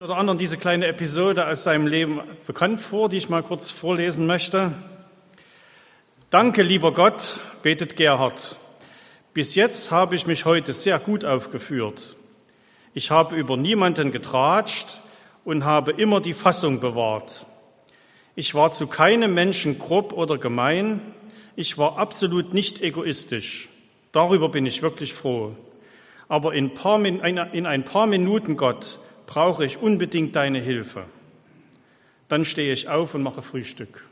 Oder anderen diese kleine Episode aus seinem Leben bekannt vor, die ich mal kurz vorlesen möchte. Danke, lieber Gott, betet Gerhard. Bis jetzt habe ich mich heute sehr gut aufgeführt. Ich habe über niemanden getratscht und habe immer die Fassung bewahrt. Ich war zu keinem Menschen grob oder gemein. Ich war absolut nicht egoistisch. Darüber bin ich wirklich froh. Aber in ein paar Minuten, Gott, brauche ich unbedingt deine Hilfe. Dann stehe ich auf und mache Frühstück.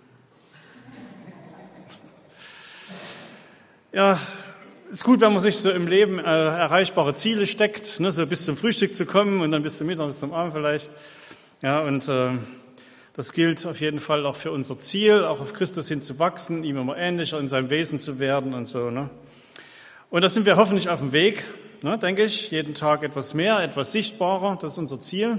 Ja, ist gut, wenn man sich so im Leben erreichbare Ziele steckt, ne, so bis zum Frühstück zu kommen und dann bis zum Mittag, bis zum Abend vielleicht. Ja, und das gilt auf jeden Fall auch für unser Ziel, auch auf Christus hin zu wachsen, ihm immer ähnlicher in seinem Wesen zu werden und so. Ne. Und da sind wir hoffentlich auf dem Weg. Ne, denke ich, jeden Tag etwas mehr, etwas sichtbarer, das ist unser Ziel.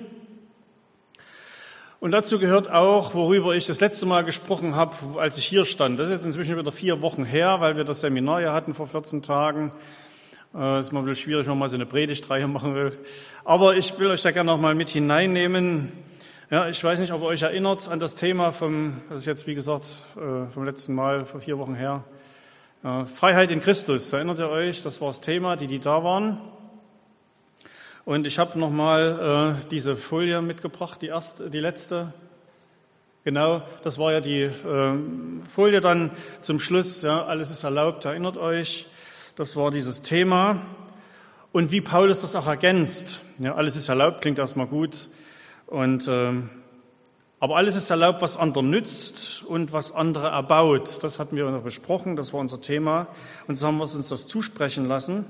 Und dazu gehört auch, worüber ich das letzte Mal gesprochen habe, als ich hier stand. Das ist jetzt inzwischen wieder 4 Wochen her, weil wir das Seminar ja hatten vor 14 Tagen. Das ist mal ein bisschen schwierig, wenn man mal so eine Predigtreihe machen will. Aber ich will euch da gerne noch mal mit hineinnehmen. Ja, ich weiß nicht, ob ihr euch erinnert an das Thema das ist jetzt, wie gesagt, vom letzten Mal, vor 4 Wochen her. Freiheit in Christus, erinnert ihr euch? Das war das Thema, die da waren. Und ich habe nochmal diese Folie mitgebracht, die letzte. Genau, das war ja die Folie dann zum Schluss. Ja, alles ist erlaubt, erinnert euch. Das war dieses Thema. Und wie Paulus das auch ergänzt. Ja, alles ist erlaubt, klingt erstmal gut. Aber alles ist erlaubt, was anderen nützt und was andere erbaut. Das hatten wir noch besprochen, das war unser Thema. Und so haben wir uns das zusprechen lassen.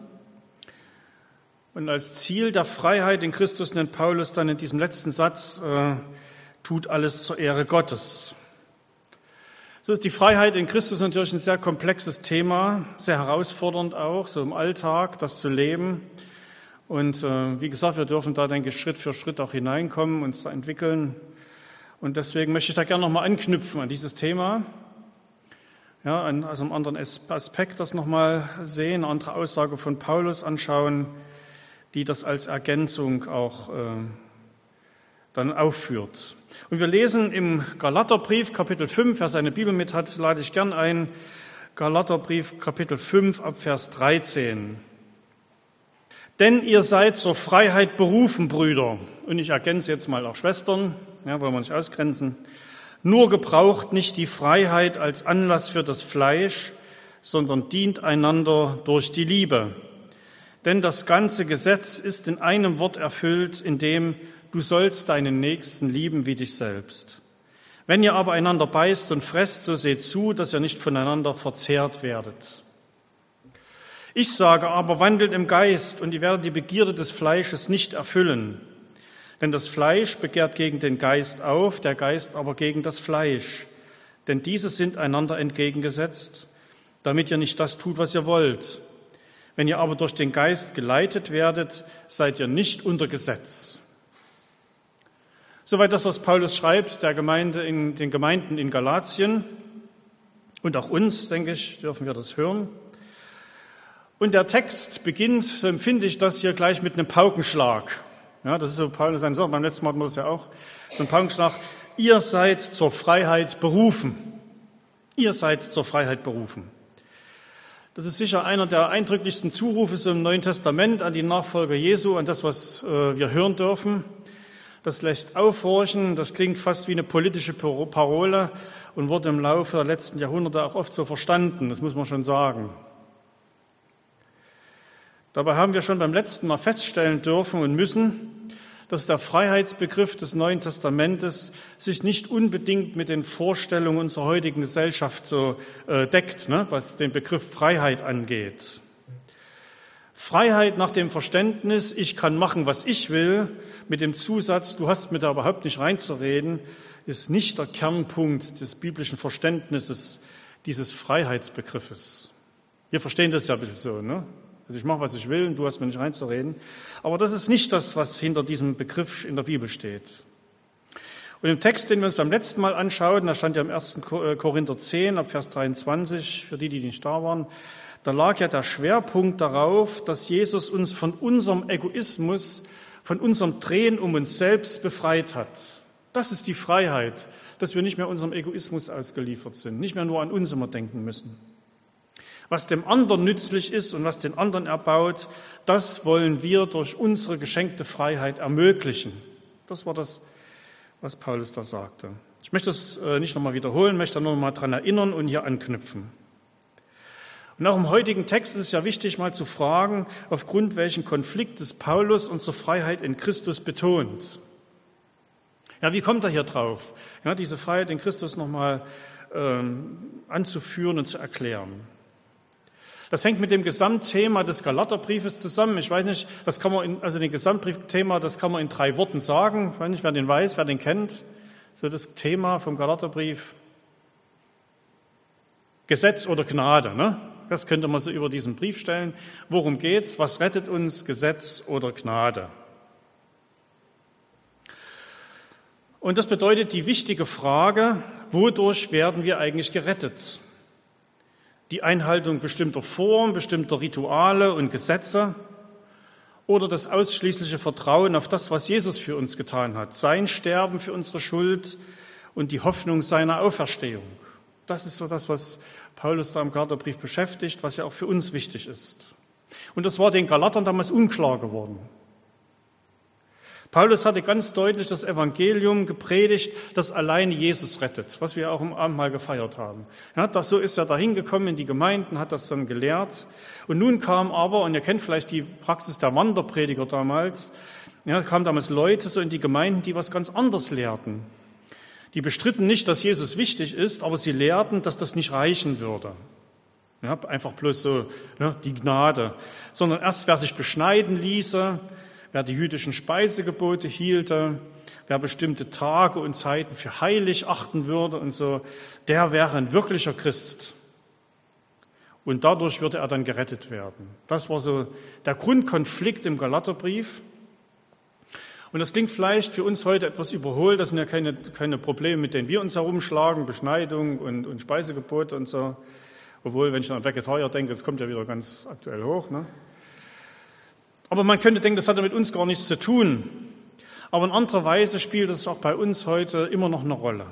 Und als Ziel der Freiheit in Christus nennt Paulus dann in diesem letzten Satz, tut alles zur Ehre Gottes. So ist die Freiheit in Christus natürlich ein sehr komplexes Thema, sehr herausfordernd auch, so im Alltag, das zu leben. Und wie gesagt, wir dürfen da, denke ich, Schritt für Schritt auch hineinkommen, uns da entwickeln. Und deswegen möchte ich da gerne nochmal anknüpfen an dieses Thema. Ja, also einen anderen Aspekt das nochmal sehen, eine andere Aussage von Paulus anschauen, die das als Ergänzung auch dann aufführt. Und wir lesen im Galaterbrief, Kapitel 5, wer seine Bibel mit hat, lade ich gern ein. Galaterbrief, Kapitel 5, ab Vers 13. Denn ihr seid zur Freiheit berufen, Brüder. Und ich ergänze jetzt mal auch Schwestern, ja, wollen wir nicht ausgrenzen. Nur gebraucht nicht die Freiheit als Anlass für das Fleisch, sondern dient einander durch die Liebe. Denn das ganze Gesetz ist in einem Wort erfüllt, in dem du sollst deinen Nächsten lieben wie dich selbst. Wenn ihr aber einander beißt und fresst, so seht zu, dass ihr nicht voneinander verzehrt werdet. Ich sage aber, wandelt im Geist, und ihr werdet die Begierde des Fleisches nicht erfüllen. Denn das Fleisch begehrt gegen den Geist auf, der Geist aber gegen das Fleisch. Denn diese sind einander entgegengesetzt, damit ihr nicht das tut, was ihr wollt. Wenn ihr aber durch den Geist geleitet werdet, seid ihr nicht unter Gesetz. Soweit das, was Paulus schreibt, den Gemeinden in Galatien. Und auch uns, denke ich, dürfen wir das hören. Und der Text beginnt, so empfinde ich das hier gleich mit einem Paukenschlag. Ja, das ist so Paulus sein Satz, beim letzten Mal hatten wir das ja auch, so ein Paukenschlag. Ihr seid zur Freiheit berufen. Ihr seid zur Freiheit berufen. Das ist sicher einer der eindrücklichsten Zurufe im Neuen Testament an die Nachfolger Jesu, an das, was wir hören dürfen. Das lässt aufhorchen, das klingt fast wie eine politische Parole und wurde im Laufe der letzten Jahrhunderte auch oft so verstanden, das muss man schon sagen. Dabei haben wir schon beim letzten Mal feststellen dürfen und müssen, dass der Freiheitsbegriff des Neuen Testamentes sich nicht unbedingt mit den Vorstellungen unserer heutigen Gesellschaft so deckt, ne, was den Begriff Freiheit angeht. Freiheit nach dem Verständnis, ich kann machen, was ich will, mit dem Zusatz, du hast mir da überhaupt nicht reinzureden, ist nicht der Kernpunkt des biblischen Verständnisses dieses Freiheitsbegriffes. Wir verstehen das ja ein bisschen so, ne? Also ich mache, was ich will und du hast mir nicht reinzureden. Aber das ist nicht das, was hinter diesem Begriff in der Bibel steht. Und im Text, den wir uns beim letzten Mal anschauten, da stand ja im 1. Korinther 10, ab Vers 23, für die nicht da waren, Da lag ja der Schwerpunkt darauf, dass Jesus uns von unserem Egoismus, von unserem Drehen um uns selbst befreit hat. Das ist die Freiheit, dass wir nicht mehr unserem Egoismus ausgeliefert sind, nicht mehr nur an uns immer denken müssen. Was dem anderen nützlich ist und was den anderen erbaut, das wollen wir durch unsere geschenkte Freiheit ermöglichen. Das war das, was Paulus da sagte. Ich möchte das nicht nochmal wiederholen, möchte nur nochmal daran erinnern und hier anknüpfen. Und auch im heutigen Text ist es ja wichtig, mal zu fragen, aufgrund welchen Konfliktes Paulus unsere Freiheit in Christus betont. Ja, wie kommt er hier drauf, ja, diese Freiheit in Christus nochmal anzuführen und zu erklären? Das hängt mit dem Gesamtthema des Galaterbriefes zusammen. Ich weiß nicht, das kann man den Gesamtbriefthema, das kann man in 3 Worten sagen. Ich weiß nicht, wer den weiß, wer den kennt. So das Thema vom Galaterbrief. Gesetz oder Gnade, ne? Das könnte man so über diesen Brief stellen. Worum geht's? Was rettet uns? Gesetz oder Gnade? Und das bedeutet die wichtige Frage, wodurch werden wir eigentlich gerettet? Die Einhaltung bestimmter Formen, bestimmter Rituale und Gesetze oder das ausschließliche Vertrauen auf das, was Jesus für uns getan hat, sein Sterben für unsere Schuld und die Hoffnung seiner Auferstehung. Das ist so das, was Paulus da im Galaterbrief beschäftigt, was ja auch für uns wichtig ist. Und das war den Galatern damals unklar geworden. Paulus hatte ganz deutlich das Evangelium gepredigt, das alleine Jesus rettet, was wir auch im Abendmahl gefeiert haben. Ja, so ist er da hingekommen in die Gemeinden, hat das dann gelehrt. Und nun kam aber, und ihr kennt vielleicht die Praxis der Wanderprediger damals, ja, kamen damals Leute so in die Gemeinden, die was ganz anderes lehrten. Die bestritten nicht, dass Jesus wichtig ist, aber sie lehrten, dass das nicht reichen würde. Ja, einfach bloß so, ne, die Gnade. Sondern erst, wer sich beschneiden ließe, wer die jüdischen Speisegebote hielte, wer bestimmte Tage und Zeiten für heilig achten würde und so, der wäre ein wirklicher Christ. Und dadurch würde er dann gerettet werden. Das war so der Grundkonflikt im Galaterbrief. Und das klingt vielleicht für uns heute etwas überholt. Das sind ja keine Probleme, mit denen wir uns herumschlagen, Beschneidung und Speisegebote und so. Obwohl, wenn ich an Vegetarier denke, das kommt ja wieder ganz aktuell hoch, ne? Aber man könnte denken, das hat ja mit uns gar nichts zu tun. Aber in anderer Weise spielt es auch bei uns heute immer noch eine Rolle.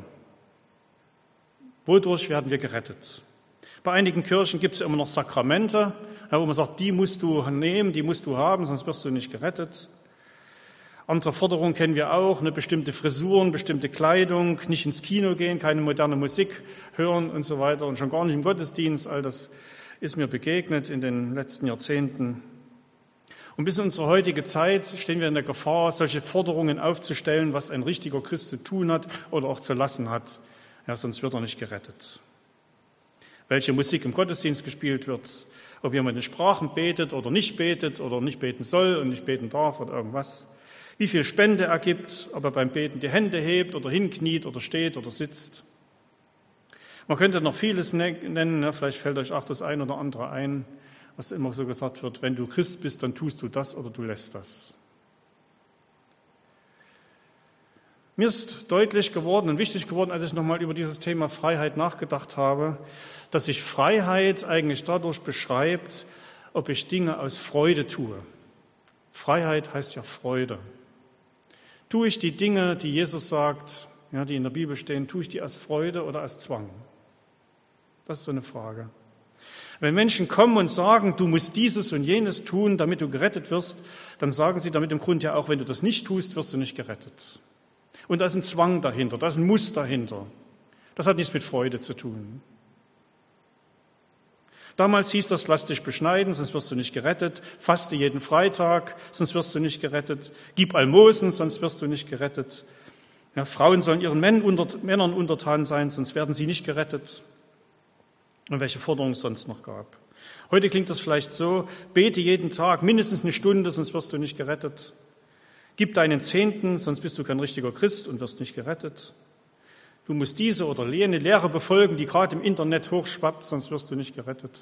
Wodurch werden wir gerettet? Bei einigen Kirchen gibt es ja immer noch Sakramente, wo man sagt, die musst du nehmen, die musst du haben, sonst wirst du nicht gerettet. Andere Forderungen kennen wir auch, eine bestimmte Frisuren, bestimmte Kleidung, nicht ins Kino gehen, keine moderne Musik hören und so weiter und schon gar nicht im Gottesdienst. All das ist mir begegnet in den letzten Jahrzehnten. Und bis in unsere heutige Zeit stehen wir in der Gefahr, solche Forderungen aufzustellen, was ein richtiger Christ zu tun hat oder auch zu lassen hat. Ja, sonst wird er nicht gerettet. Welche Musik im Gottesdienst gespielt wird, ob jemand in Sprachen betet oder nicht beten soll und nicht beten darf oder irgendwas. Wie viel Spende er gibt, ob er beim Beten die Hände hebt oder hinkniet oder steht oder sitzt. Man könnte noch vieles nennen, ja, vielleicht fällt euch auch das ein oder andere ein, was immer so gesagt wird, wenn du Christ bist, dann tust du das oder du lässt das. Mir ist deutlich geworden und wichtig geworden, als ich nochmal über dieses Thema Freiheit nachgedacht habe, dass sich Freiheit eigentlich dadurch beschreibt, ob ich Dinge aus Freude tue. Freiheit heißt ja Freude. Tue ich die Dinge, die Jesus sagt, ja, die in der Bibel stehen, tue ich die aus Freude oder aus Zwang? Das ist so eine Frage. Wenn Menschen kommen und sagen, du musst dieses und jenes tun, damit du gerettet wirst, dann sagen sie damit im Grunde ja auch, wenn du das nicht tust, wirst du nicht gerettet. Und da ist ein Zwang dahinter, da ist ein Muss dahinter. Das hat nichts mit Freude zu tun. Damals hieß das, lass dich beschneiden, sonst wirst du nicht gerettet. Faste jeden Freitag, sonst wirst du nicht gerettet. Gib Almosen, sonst wirst du nicht gerettet. Ja, Frauen sollen ihren Männern untertan sein, sonst werden sie nicht gerettet. Und welche Forderungen es sonst noch gab. Heute klingt das vielleicht so, bete jeden Tag, mindestens eine Stunde, sonst wirst du nicht gerettet. Gib deinen Zehnten, sonst bist du kein richtiger Christ und wirst nicht gerettet. Du musst diese oder jene Lehre befolgen, die gerade im Internet hochschwappt, sonst wirst du nicht gerettet.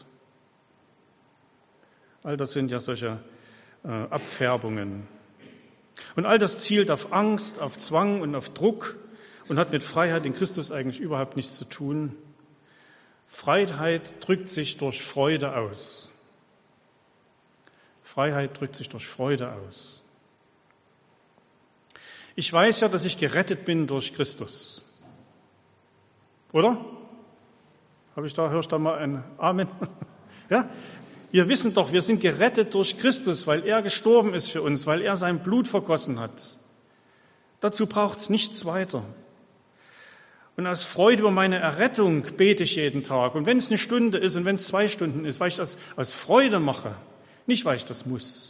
All das sind ja solche Abfärbungen. Und all das zielt auf Angst, auf Zwang und auf Druck und hat mit Freiheit in Christus eigentlich überhaupt nichts zu tun. Freiheit drückt sich durch Freude aus. Freiheit drückt sich durch Freude aus. Ich weiß ja, dass ich gerettet bin durch Christus. Oder? Höre ich da mal ein Amen? Ja? Wir wissen doch, wir sind gerettet durch Christus, weil er gestorben ist für uns, weil er sein Blut vergossen hat. Dazu braucht es nichts weiter. Und aus Freude über meine Errettung bete ich jeden Tag. Und wenn es 1 Stunde ist und wenn es 2 Stunden ist, weil ich das aus Freude mache, nicht weil ich das muss.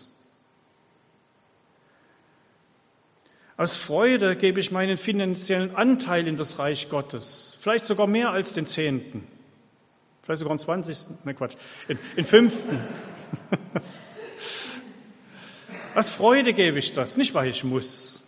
Aus Freude gebe ich meinen finanziellen Anteil in das Reich Gottes, vielleicht sogar mehr als den 10., vielleicht sogar den 20., ne Quatsch, den 5. Aus Freude gebe ich das, nicht weil ich muss.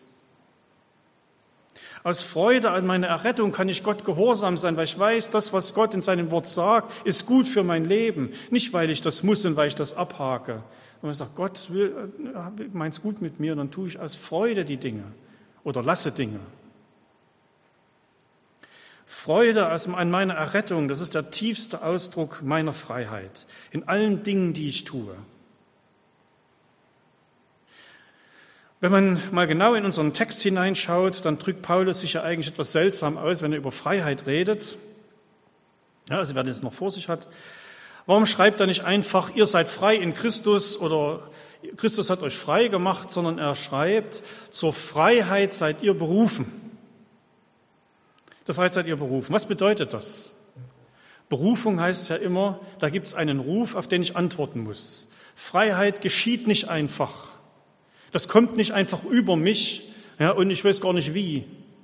Aus Freude an meiner Errettung kann ich Gott gehorsam sein, weil ich weiß, das, was Gott in seinem Wort sagt, ist gut für mein Leben. Nicht, weil ich das muss und weil ich das abhake. Und ich sage, Gott meint es gut mit mir, dann tue ich aus Freude die Dinge oder lasse Dinge. Freude an meiner Errettung, das ist der tiefste Ausdruck meiner Freiheit in allen Dingen, die ich tue. Wenn man mal genau in unseren Text hineinschaut, dann drückt Paulus sich ja eigentlich etwas seltsam aus, wenn er über Freiheit redet. Ja, also wer das noch vor sich hat. Warum schreibt er nicht einfach, ihr seid frei in Christus oder Christus hat euch frei gemacht, sondern er schreibt, zur Freiheit seid ihr berufen. Zur Freiheit seid ihr berufen. Was bedeutet das? Berufung heißt ja immer, da gibt es einen Ruf, auf den ich antworten muss. Freiheit geschieht nicht einfach. Das kommt nicht einfach über mich, ja, und ich weiß gar nicht wie.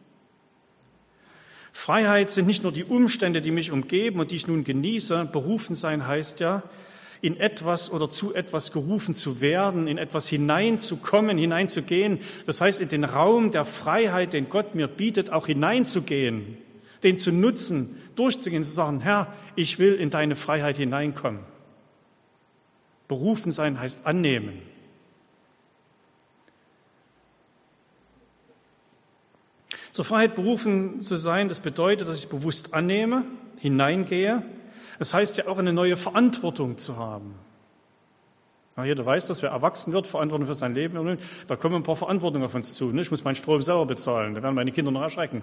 Freiheit sind nicht nur die Umstände, die mich umgeben und die ich nun genieße. Berufen sein heißt ja, in etwas oder zu etwas gerufen zu werden, in etwas hineinzukommen, hineinzugehen. Das heißt, in den Raum der Freiheit, den Gott mir bietet, auch hineinzugehen, den zu nutzen, durchzugehen, zu sagen, Herr, ich will in deine Freiheit hineinkommen. Berufen sein heißt annehmen. Zur Freiheit berufen zu sein, das bedeutet, dass ich bewusst annehme, hineingehe. Das heißt ja auch, eine neue Verantwortung zu haben. Ja, jeder weiß, dass wer erwachsen wird, Verantwortung für sein Leben übernimmt. Da kommen ein paar Verantwortungen auf uns zu. Ich muss meinen Strom selber bezahlen, da werden meine Kinder noch erschrecken.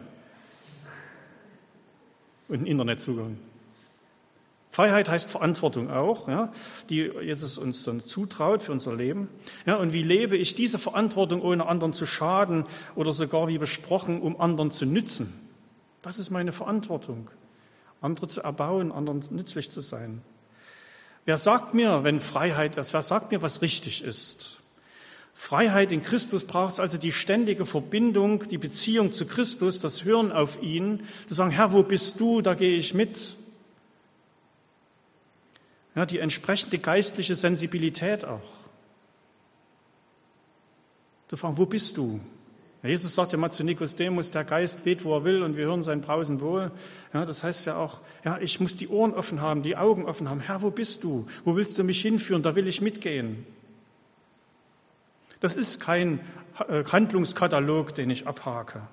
Und einen Internetzugang. Freiheit heißt Verantwortung auch, ja, die Jesus uns dann zutraut für unser Leben. Ja, und wie lebe ich diese Verantwortung, ohne anderen zu schaden oder sogar, wie besprochen, um anderen zu nützen? Das ist meine Verantwortung, andere zu erbauen, anderen nützlich zu sein. Wer sagt mir, wenn Freiheit ist, wer sagt mir, was richtig ist? Freiheit in Christus braucht es also die ständige Verbindung, die Beziehung zu Christus, das Hören auf ihn, zu sagen, Herr, wo bist du, da gehe ich mit. Ja, die entsprechende geistliche Sensibilität auch. Zu fragen, wo bist du? Ja, Jesus sagt ja mal zu Nikodemus, der Geist weht, wo er will, und wir hören sein Brausen wohl. Ja, das heißt ja auch, ja, ich muss die Ohren offen haben, die Augen offen haben. Herr, wo bist du? Wo willst du mich hinführen? Da will ich mitgehen. Das ist kein Handlungskatalog, den ich abhake.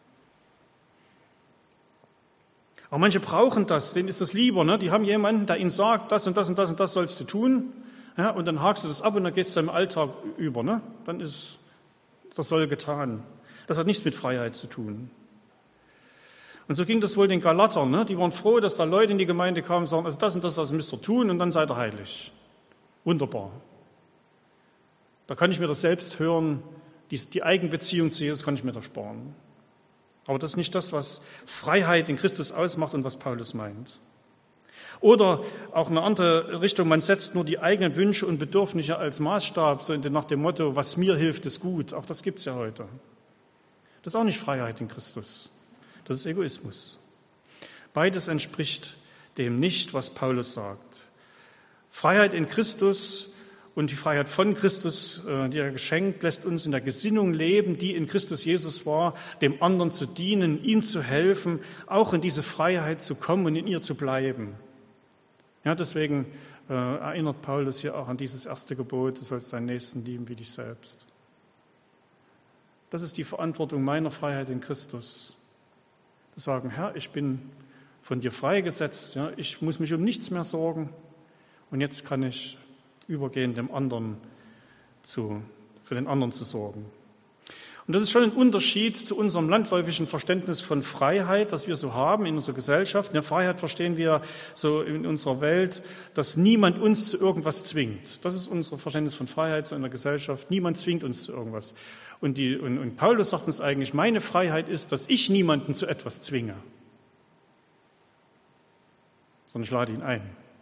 Aber manche brauchen das, denen ist das lieber. Ne? Die haben jemanden, der ihnen sagt, das und das und das und das sollst du tun. Ja, und dann hakst du das ab und dann gehst du im Alltag über. Ne? Dann ist das Soll getan. Das hat nichts mit Freiheit zu tun. Und so ging das wohl den Galatern. Ne? Die waren froh, dass da Leute in die Gemeinde kamen und sagen, also das und das müsst ihr tun und dann seid ihr heilig. Wunderbar. Da kann ich mir das selbst hören, die Eigenbeziehung zu Jesus kann ich mir da sparen. Aber das ist nicht das, was Freiheit in Christus ausmacht und was Paulus meint. Oder auch eine andere Richtung, man setzt nur die eigenen Wünsche und Bedürfnisse als Maßstab, so nach dem Motto, was mir hilft, ist gut. Auch das gibt es ja heute. Das ist auch nicht Freiheit in Christus. Das ist Egoismus. Beides entspricht dem nicht, was Paulus sagt. Freiheit in Christus und die Freiheit von Christus, die er geschenkt, lässt uns in der Gesinnung leben, die in Christus Jesus war, dem anderen zu dienen, ihm zu helfen, auch in diese Freiheit zu kommen und in ihr zu bleiben. Ja, deswegen erinnert Paulus hier auch an dieses erste Gebot, du sollst deinen Nächsten lieben wie dich selbst. Das ist die Verantwortung meiner Freiheit in Christus. Zu sagen, Herr, ich bin von dir freigesetzt, ja, ich muss mich um nichts mehr sorgen und jetzt kann ich übergehen, für den anderen zu sorgen. Und das ist schon ein Unterschied zu unserem landläufigen Verständnis von Freiheit, das wir so haben in unserer Gesellschaft. In der Freiheit verstehen wir so in unserer Welt, dass niemand uns zu irgendwas zwingt. Das ist unser Verständnis von Freiheit so in der Gesellschaft. Niemand zwingt uns zu irgendwas. Und Paulus sagt uns eigentlich, meine Freiheit ist, dass ich niemanden zu etwas zwinge, sondern ich lade ihn ein.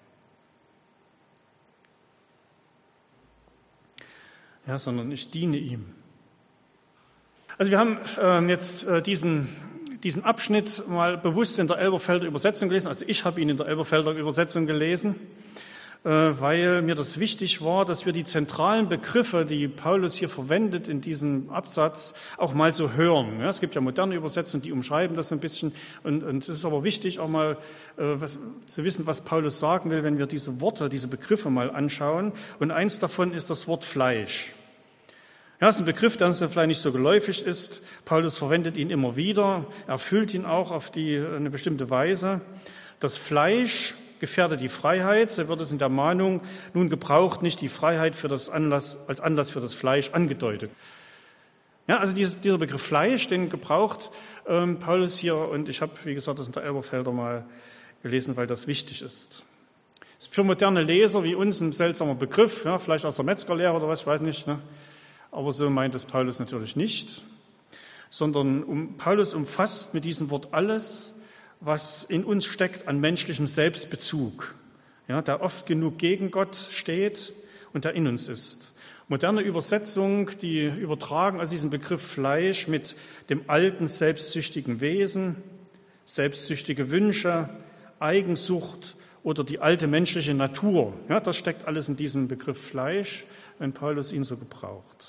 Ja, sondern ich diene ihm. Also wir haben jetzt diesen Abschnitt mal bewusst in der Elberfelder Übersetzung gelesen. Also ich habe ihn in der Elberfelder Übersetzung gelesen, weil mir das wichtig war, dass wir die zentralen Begriffe, die Paulus hier verwendet in diesem Absatz, auch mal so hören. Ja, es gibt ja moderne Übersetzungen, die umschreiben das ein bisschen. Und es ist aber wichtig, auch mal zu wissen, was Paulus sagen will, wenn wir diese Worte, diese Begriffe mal anschauen. Und eins davon ist das Wort Fleisch. Ja, das ist ein Begriff, der uns vielleicht nicht so geläufig ist. Paulus verwendet ihn immer wieder, erfüllt ihn auch auf eine bestimmte Weise. Das Fleisch gefährdet die Freiheit, so wird es in der Mahnung nun gebraucht, nicht die Freiheit als Anlass für das Fleisch angedeutet. Ja, also dieser Begriff Fleisch, den gebraucht Paulus hier, und ich habe, wie gesagt, das in der Elberfelder mal gelesen, weil das wichtig ist. Das ist für moderne Leser wie uns ein seltsamer Begriff, ja, vielleicht aus der Metzgerlehre oder was, ich weiß nicht, ne? Aber so meint es Paulus natürlich nicht, sondern Paulus umfasst mit diesem Wort alles, was in uns steckt an menschlichem Selbstbezug, ja, der oft genug gegen Gott steht und der in uns ist. Moderne Übersetzungen, die übertragen also diesen Begriff Fleisch mit dem alten selbstsüchtigen Wesen, selbstsüchtige Wünsche, Eigensucht oder die alte menschliche Natur. Ja, das steckt alles in diesem Begriff Fleisch, wenn Paulus ihn so gebraucht.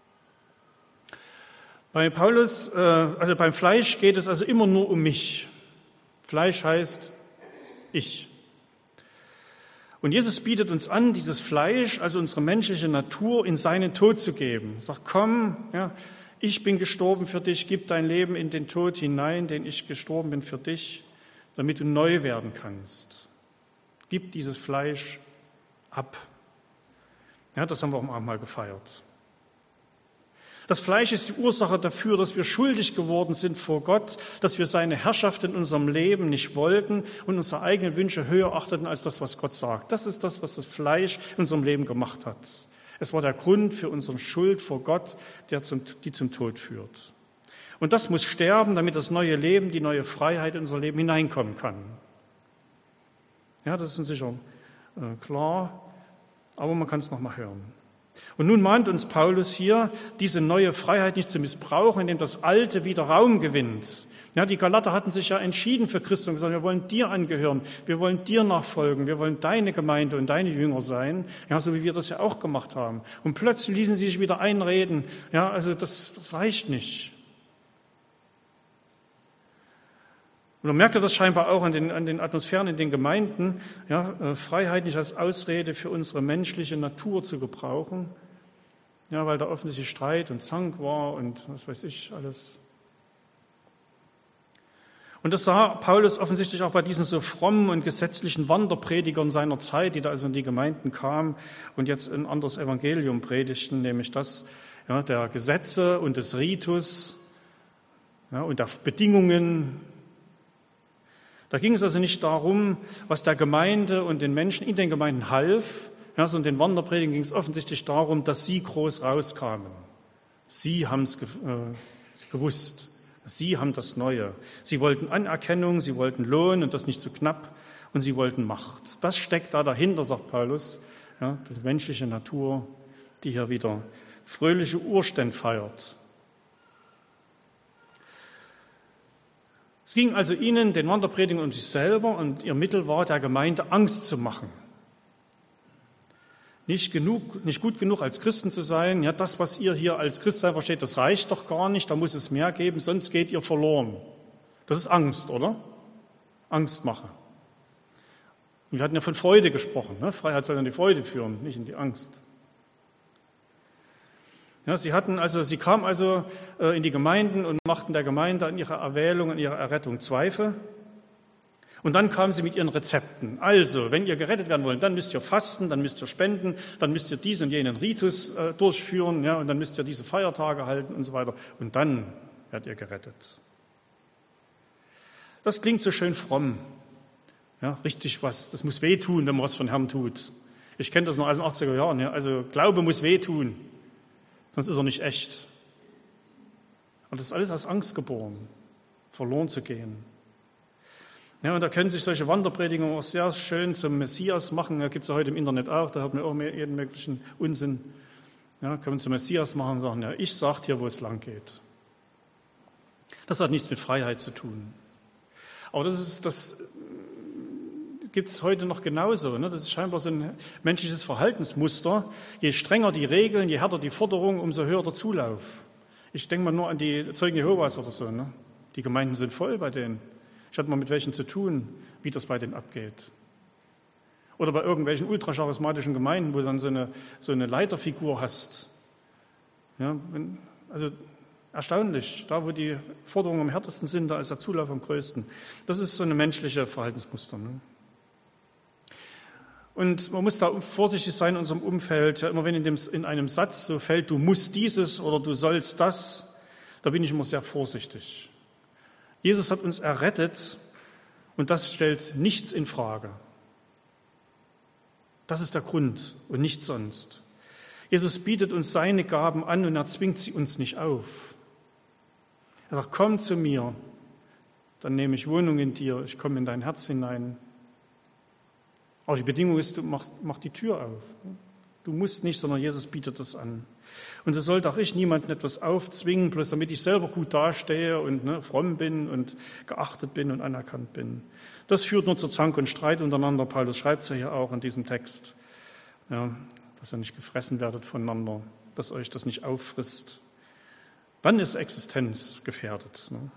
Bei Paulus, also beim Fleisch geht es also immer nur um mich. Fleisch heißt ich. Und Jesus bietet uns an, dieses Fleisch, also unsere menschliche Natur, in seinen Tod zu geben. Er sagt, komm, ja, ich bin gestorben für dich, gib dein Leben in den Tod hinein, den ich gestorben bin für dich, damit du neu werden kannst. Gib dieses Fleisch ab. Ja, das haben wir auch am Abendmahl gefeiert. Das Fleisch ist die Ursache dafür, dass wir schuldig geworden sind vor Gott, dass wir seine Herrschaft in unserem Leben nicht wollten und unsere eigenen Wünsche höher achteten als das, was Gott sagt. Das ist das, was das Fleisch in unserem Leben gemacht hat. Es war der Grund für unsere Schuld vor Gott, die zum Tod führt. Und das muss sterben, damit das neue Leben, die neue Freiheit in unser Leben hineinkommen kann. Ja, das ist uns sicher klar, aber man kann es noch mal hören. Und nun mahnt uns Paulus hier, diese neue Freiheit nicht zu missbrauchen, indem das Alte wieder Raum gewinnt. Ja, die Galater hatten sich ja entschieden für Christus und gesagt, wir wollen dir angehören, wir wollen dir nachfolgen, wir wollen deine Gemeinde und deine Jünger sein, ja, so wie wir das ja auch gemacht haben. Und plötzlich ließen sie sich wieder einreden, ja, also das reicht nicht. Und man merkt ja das scheinbar auch an den Atmosphären in den Gemeinden, ja, Freiheit nicht als Ausrede für unsere menschliche Natur zu gebrauchen, ja, weil da offensichtlich Streit und Zank war und was weiß ich alles. Und das sah Paulus offensichtlich auch bei diesen so frommen und gesetzlichen Wanderpredigern seiner Zeit, die da also in die Gemeinden kamen und jetzt ein anderes Evangelium predigten, nämlich das, ja, der Gesetze und des Ritus, ja, und der Bedingungen. Da ging es also nicht darum, was der Gemeinde und den Menschen in den Gemeinden half, ja, sondern den Wanderpredigern ging es offensichtlich darum, dass sie groß rauskamen. Sie haben es gewusst. Sie haben das Neue. Sie wollten Anerkennung, sie wollten Lohn und das nicht zu knapp und sie wollten Macht. Das steckt da dahinter, sagt Paulus, ja, die menschliche Natur, die hier wieder fröhliche Urstände feiert. Es ging also ihnen, den Wanderpredigern, um sich selber und ihr Mittel war, der Gemeinde Angst zu machen. Nicht gut genug als Christen zu sein, ja, das, was ihr hier als Christsein versteht, das reicht doch gar nicht, da muss es mehr geben, sonst geht ihr verloren. Das ist Angst, oder? Angst machen. Und wir hatten ja von Freude gesprochen, ne? Freiheit soll in die Freude führen, nicht in die Angst. Ja, sie kamen also in die Gemeinden und machten der Gemeinde an ihrer Erwählung, an ihrer Errettung Zweifel. Und dann kamen sie mit ihren Rezepten. Also, wenn ihr gerettet werden wollt, dann müsst ihr fasten, dann müsst ihr spenden, dann müsst ihr diesen und jenen Ritus durchführen, ja, und dann müsst ihr diese Feiertage halten und so weiter. Und dann werdet ihr gerettet. Das klingt so schön fromm. Ja, richtig was. Das muss wehtun, wenn man was von Herrn tut. Ich kenne das noch aus den 80er Jahren. Ja. Also Glaube muss wehtun, sonst ist er nicht echt. Und das ist alles aus Angst geboren, verloren zu gehen. Ja, und da können sich solche Wanderpredigungen auch sehr schön zum Messias machen. Da gibt es ja heute im Internet auch, da hat man auch jeden möglichen Unsinn. Ja, können wir zum Messias machen und sagen, ja, ich sage dir, wo es lang geht. Das hat nichts mit Freiheit zu tun. Aber das gibt es heute noch genauso. Ne? Das ist scheinbar so ein menschliches Verhaltensmuster. Je strenger die Regeln, je härter die Forderungen, umso höher der Zulauf. Ich denke mal nur an die Zeugen Jehovas oder so. Ne? Die Gemeinden sind voll bei denen. Ich hatte mal mit welchen zu tun, wie das bei denen abgeht. Oder bei irgendwelchen ultracharismatischen Gemeinden, wo du dann so eine Leiterfigur hast. Ja, also erstaunlich, da wo die Forderungen am härtesten sind, da ist der Zulauf am größten. Das ist so eine menschliche Verhaltensmuster. Ne? Und man muss da vorsichtig sein in unserem Umfeld. Ja, immer wenn in einem Satz so fällt, du musst dieses oder du sollst das, da bin ich immer sehr vorsichtig. Jesus hat uns errettet und das stellt nichts in Frage. Das ist der Grund und nichts sonst. Jesus bietet uns seine Gaben an und er zwingt sie uns nicht auf. Er sagt, komm zu mir, dann nehme ich Wohnung in dir, ich komme in dein Herz hinein. Aber die Bedingung ist, du mach die Tür auf. Du musst nicht, sondern Jesus bietet das an. Und so sollte auch ich niemandem etwas aufzwingen, bloß damit ich selber gut dastehe und fromm bin und geachtet bin und anerkannt bin. Das führt nur zu Zank und Streit untereinander. Paulus schreibt es ja hier auch in diesem Text, ja, dass ihr nicht gefressen werdet voneinander, dass euch das nicht auffrisst. Wann ist Existenz gefährdet? Ne?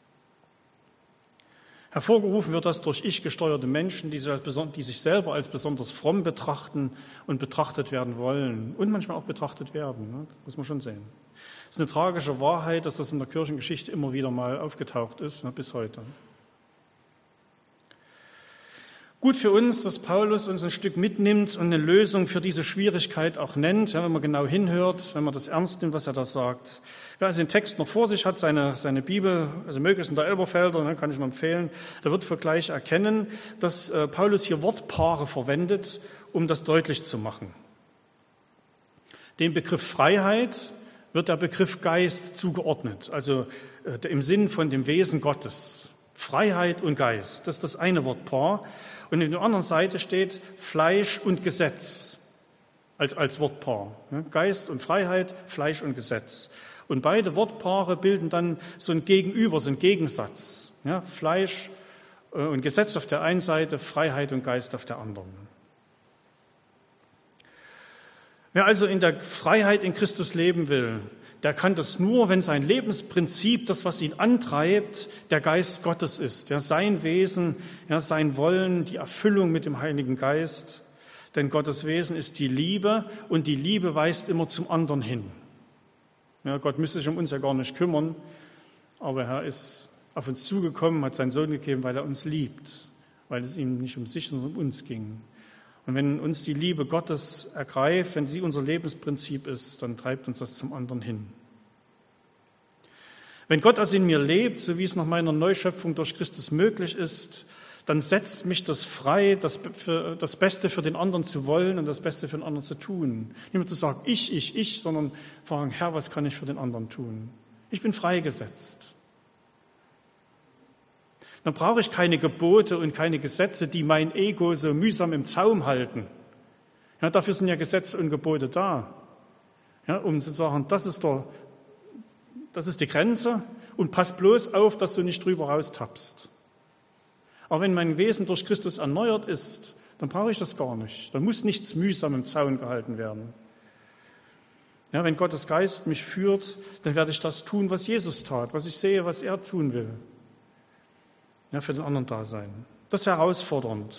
Hervorgerufen wird das durch ich-gesteuerte Menschen, die sich selber als besonders fromm betrachten und betrachtet werden wollen und manchmal auch betrachtet werden. Ne? Das muss man schon sehen. Es ist eine tragische Wahrheit, dass das in der Kirchengeschichte immer wieder mal aufgetaucht ist, bis heute. Gut für uns, dass Paulus uns ein Stück mitnimmt und eine Lösung für diese Schwierigkeit auch nennt, ja, wenn man genau hinhört, wenn man das ernst nimmt, was er da sagt. Wer also den Text noch vor sich hat, seine Bibel, also möglichst in der Elberfelder, kann ich noch empfehlen, der wird gleich erkennen, dass Paulus hier Wortpaare verwendet, um das deutlich zu machen. Dem Begriff Freiheit wird der Begriff Geist zugeordnet, also im Sinn von dem Wesen Gottes. Freiheit und Geist, das ist das eine Wortpaar. Und in der anderen Seite steht Fleisch und Gesetz als Wortpaar. Geist und Freiheit, Fleisch und Gesetz. Und beide Wortpaare bilden dann so ein Gegenüber, so ein Gegensatz. Ja, Fleisch und Gesetz auf der einen Seite, Freiheit und Geist auf der anderen. Wer also in der Freiheit in Christus leben will, der kann das nur, wenn sein Lebensprinzip, das, was ihn antreibt, der Geist Gottes ist. Ja, sein Wesen, ja, sein Wollen, die Erfüllung mit dem Heiligen Geist. Denn Gottes Wesen ist die Liebe und die Liebe weist immer zum anderen hin. Ja, Gott müsste sich um uns ja gar nicht kümmern, aber er ist auf uns zugekommen, hat seinen Sohn gegeben, weil er uns liebt, weil es ihm nicht um sich, sondern um uns ging. Und wenn uns die Liebe Gottes ergreift, wenn sie unser Lebensprinzip ist, dann treibt uns das zum anderen hin. Wenn Gott also in mir lebt, so wie es nach meiner Neuschöpfung durch Christus möglich ist, dann setzt mich das frei, das Beste für den anderen zu wollen und das Beste für den anderen zu tun. Nicht mehr zu sagen, ich, sondern fragen, Herr, was kann ich für den anderen tun? Ich bin freigesetzt. Dann brauche ich keine Gebote und keine Gesetze, die mein Ego so mühsam im Zaum halten. Ja, dafür sind ja Gesetze und Gebote da, ja, um zu sagen, das ist die Grenze und pass bloß auf, dass du nicht drüber raustappst. Aber wenn mein Wesen durch Christus erneuert ist, dann brauche ich das gar nicht. Dann muss nichts mühsam im Zaun gehalten werden. Ja, wenn Gottes Geist mich führt, dann werde ich das tun, was Jesus tat, was ich sehe, was er tun will. Ja, für den anderen da sein. Das ist herausfordernd.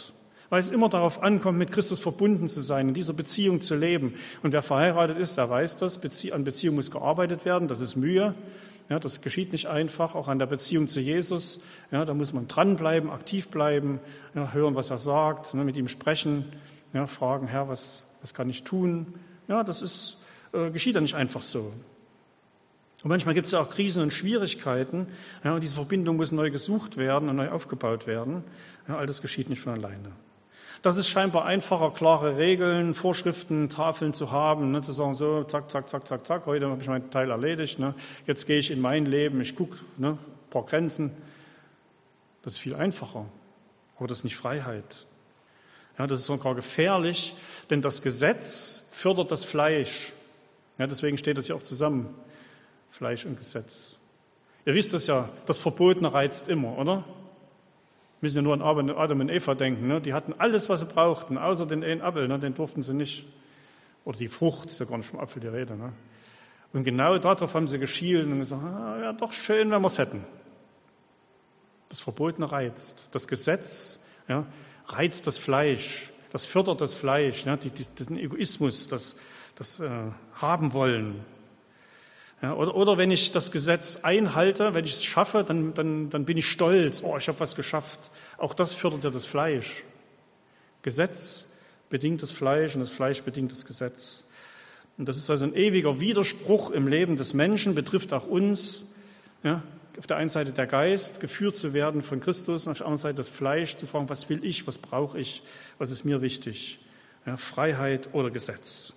Weil es immer darauf ankommt, mit Christus verbunden zu sein, in dieser Beziehung zu leben. Und wer verheiratet ist, der weiß das, an Beziehung muss gearbeitet werden, das ist Mühe. Ja, das geschieht nicht einfach, auch an der Beziehung zu Jesus. Ja, da muss man dranbleiben, aktiv bleiben, ja, hören, was er sagt, mit ihm sprechen, ja, fragen, Herr, was kann ich tun? Ja, das geschieht ja nicht einfach so. Und manchmal gibt es ja auch Krisen und Schwierigkeiten, ja, und diese Verbindung muss neu gesucht werden und neu aufgebaut werden. Ja, all das geschieht nicht von alleine. Das ist scheinbar einfacher, klare Regeln, Vorschriften, Tafeln zu haben, zu sagen, so, zack, zack, zack, zack, zack, heute habe ich meinen Teil erledigt, jetzt gehe ich in mein Leben, ich gucke, ein paar Grenzen. Das ist viel einfacher, aber das ist nicht Freiheit. Ja, das ist sogar gefährlich, denn das Gesetz fördert das Fleisch. Ja, deswegen steht das ja auch zusammen, Fleisch und Gesetz. Ihr wisst das ja, das Verbotene reizt immer, oder? Wir müssen ja nur an Adam und Eva denken. Die hatten alles, was sie brauchten, außer den einen Apfel, den durften sie nicht. Oder die Frucht, ist ja gar nicht vom Apfel die Rede. Und genau darauf haben sie geschielt und gesagt, ja, doch schön, wenn wir es hätten. Das Verbotene reizt. Das Gesetz reizt das Fleisch, das fördert das Fleisch, den Egoismus, das haben wollen. Ja, oder wenn ich das Gesetz einhalte, wenn ich es schaffe, dann bin ich stolz. Oh, ich habe was geschafft. Auch das fördert ja das Fleisch. Gesetz bedingt das Fleisch und das Fleisch bedingt das Gesetz. Und das ist also ein ewiger Widerspruch im Leben des Menschen, betrifft auch uns. Ja, auf der einen Seite der Geist, geführt zu werden von Christus, und auf der anderen Seite das Fleisch, zu fragen, was will ich, was brauche ich, was ist mir wichtig. Ja, Freiheit oder Gesetz.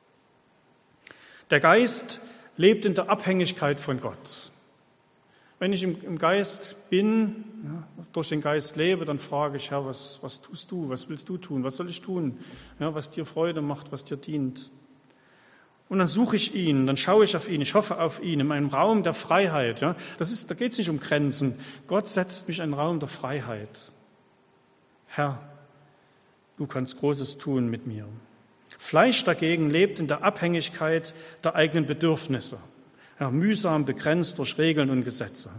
Der Geist lebt in der Abhängigkeit von Gott. Wenn ich im Geist bin, durch den Geist lebe, dann frage ich, Herr, was tust du, was willst du tun, was soll ich tun, was dir Freude macht, was dir dient. Und dann suche ich ihn, dann schaue ich auf ihn, ich hoffe auf ihn, in meinem Raum der Freiheit. Da geht es nicht um Grenzen. Gott setzt mich in einen Raum der Freiheit. Herr, du kannst Großes tun mit mir. Fleisch dagegen lebt in der Abhängigkeit der eigenen Bedürfnisse, mühsam begrenzt durch Regeln und Gesetze.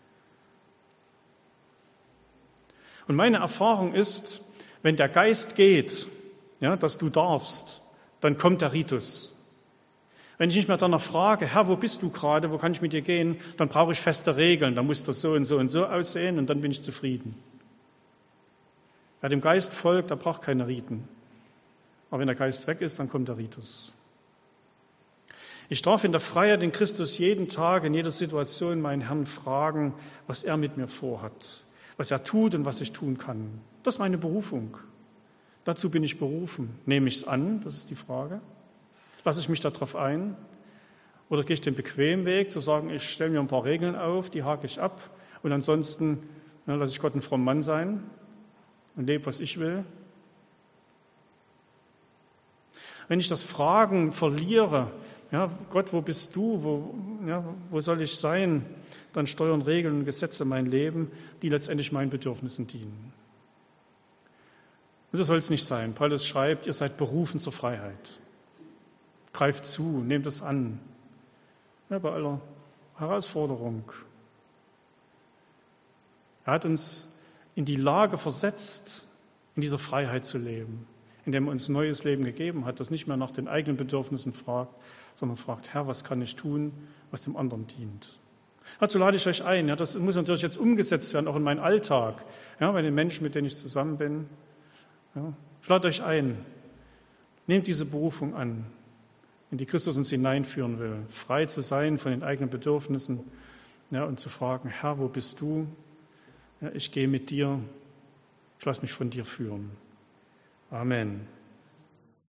Und meine Erfahrung ist, wenn der Geist geht, dass du darfst, dann kommt der Ritus. Wenn ich nicht mehr danach frage, Herr, wo bist du gerade, wo kann ich mit dir gehen, dann brauche ich feste Regeln, dann muss das so und so und so aussehen und dann bin ich zufrieden. Wer dem Geist folgt, der braucht keine Riten. Aber wenn der Geist weg ist, dann kommt der Ritus. Ich darf in der Freiheit in Christus jeden Tag, in jeder Situation meinen Herrn fragen, was er mit mir vorhat, was er tut und was ich tun kann. Das ist meine Berufung. Dazu bin ich berufen. Nehme ich es an? Das ist die Frage. Lasse ich mich darauf ein? Oder gehe ich den bequemen Weg, zu sagen, ich stelle mir ein paar Regeln auf, die hake ich ab und ansonsten lasse ich Gott ein frommer Mann sein und lebe, was ich will? Wenn ich das Fragen verliere, Gott, wo bist du, wo soll ich sein, dann steuern Regeln und Gesetze mein Leben, die letztendlich meinen Bedürfnissen dienen. Und so soll es nicht sein. Paulus schreibt, ihr seid berufen zur Freiheit. Greift zu, nehmt es an, bei aller Herausforderung. Er hat uns in die Lage versetzt, in dieser Freiheit zu leben, indem er uns ein neues Leben gegeben hat, das nicht mehr nach den eigenen Bedürfnissen fragt, sondern fragt, Herr, was kann ich tun, was dem anderen dient. Dazu lade ich euch ein. Das muss natürlich jetzt umgesetzt werden, auch in meinen Alltag, bei den Menschen, mit denen ich zusammen bin. Ich lade euch ein, nehmt diese Berufung an, in die Christus uns hineinführen will, frei zu sein von den eigenen Bedürfnissen und zu fragen, Herr, wo bist du? Ich gehe mit dir, ich lasse mich von dir führen. Amen.